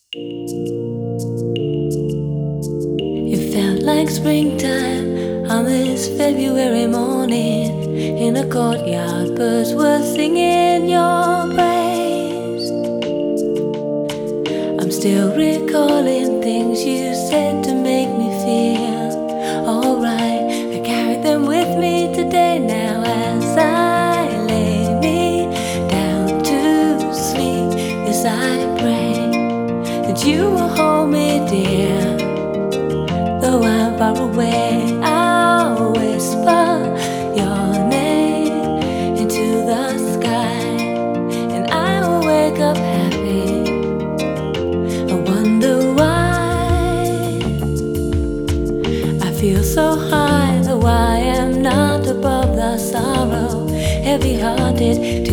It felt like springtime on this February morning. In a courtyard, birds were singing your praise. I'm still recalling things you said to make me feel alright. I carry them with me today now as I lay me down to sleep. Yes, I pray that you will hold me dear. Though I'm far away, I'll whisper your name into the sky, and I will wake up happy. I wonder why I feel so high, though I am not above the sorrow. Heavy-hearted